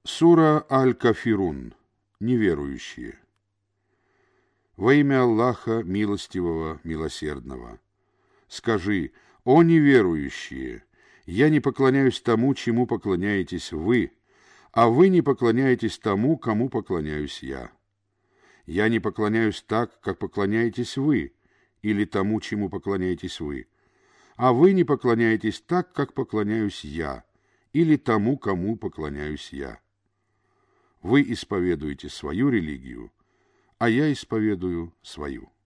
Сура Аль-Кафирун. Неверующие. Во имя Аллаха, милостивого, милосердного. Скажи: «О неверующие! Я не поклоняюсь тому, чему поклоняетесь вы, а вы не поклоняетесь тому, кому поклоняюсь я. Я не поклоняюсь так, как поклоняетесь вы, или тому, чему поклоняетесь вы, а вы не поклоняетесь так, как поклоняюсь я, или тому, кому поклоняюсь я. Вы исповедуете свою религию, а я исповедую свою».